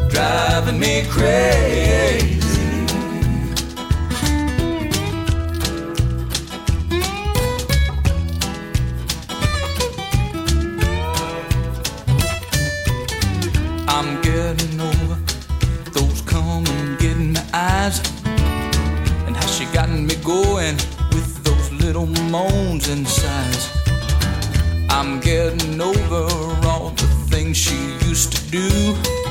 driving me crazy. I'm getting over those come and getting my eyes, and how she got me going with those little moans and sighs. I'm getting over all the things she used to do.